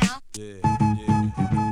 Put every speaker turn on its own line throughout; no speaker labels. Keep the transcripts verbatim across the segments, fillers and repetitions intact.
now.
Yeah, yeah.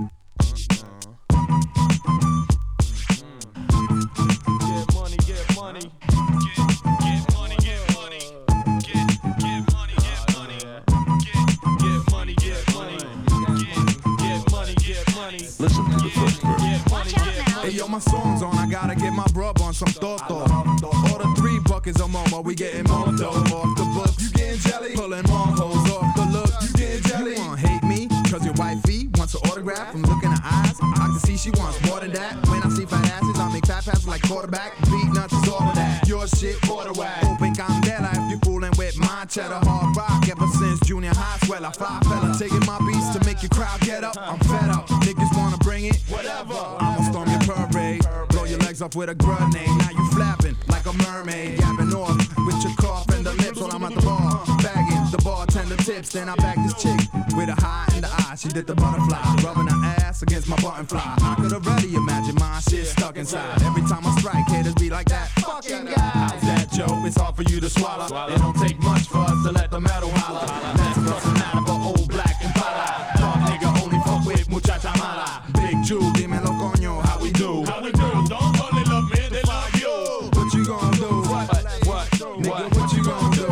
Get money, get money. Get, get money, get money. Get, get money, get money. Get, get money, get money. Get, get money, get money.
Listen to the first verse.
Get money, get money.
Hey yo, my song's on, I gotta get my brub on some Toto. Order three buckets of Momo, we getting more dough off the books. You getting jelly? Pulling more hoes off the look. You getting jelly? You wanna hate me? Cause your wifey wants an autograph from looking her eyes. I can see she wants more than that. When I see fat asses, I make fat passes like quarterback. Beat nuts is all of that. Your shit, water whack. Open candela if you fooling with my cheddar. Hard rock ever since junior high. Swell, I fly fella. Taking my beats to make your crowd get up. I'm fed up. Niggas wanna bring it? Whatever. I'ma storm your parade. Blow your legs off with a grenade. Now you flapping like a mermaid. Yapping off with your cough and the lips while I'm at the bar. Bagging the bartender tips. Then I bag this chick with a high in the eye. She did the butterfly. Rubbing her ass against my button fly. I could already imagine my shit stuck inside. Every time I strike, haters be like that fucking guy. How's that, Joe? It's hard for you to swallow. It don't take much for us to let the metal holler. That's personality for old black and pala. Dog nigga only fuck with muchacha mala. Big Jew, dímelo coño, how we do?
How we do? Don't only love me, they love you.
What you gon' do?
What? What?
Nigga,
What?
what you gon' do?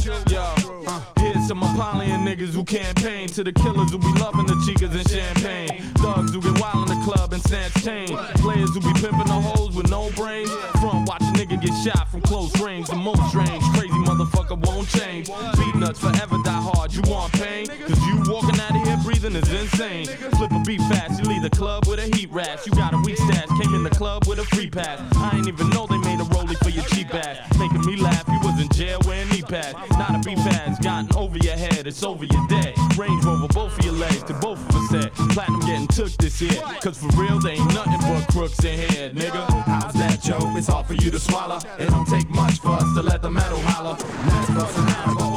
Yo, uh, here's some Apollyon niggas who campaign to the killers who be loving the chicas and champagne. Thugs who get wild in the club and snatch chain. Players who be pimping the hoes with no brains. Front watch a nigga get shot from close range. The most strange, crazy motherfucker won't change. Beat nuts forever die hard. You want pain? Cause you walking out of here breathing is insane. Flip a beat fast, you leave the club with a heat rash. You got a weak stash, came in the club with a free pass. I ain't even know they made a rollie for your cheap ass. Making me laugh, you was in jail wearing knee pads. Not a beat fast, gotten over your head, it's over your dead. Range Rover, both of your legs, to both of us said. Platinum getting took this year. Cause for real, there ain't nothing but crooks in here, nigga.
How's that, Joe? It's hard for you to swallow. It don't take much for us to let the metal holler. Let's bust an apple.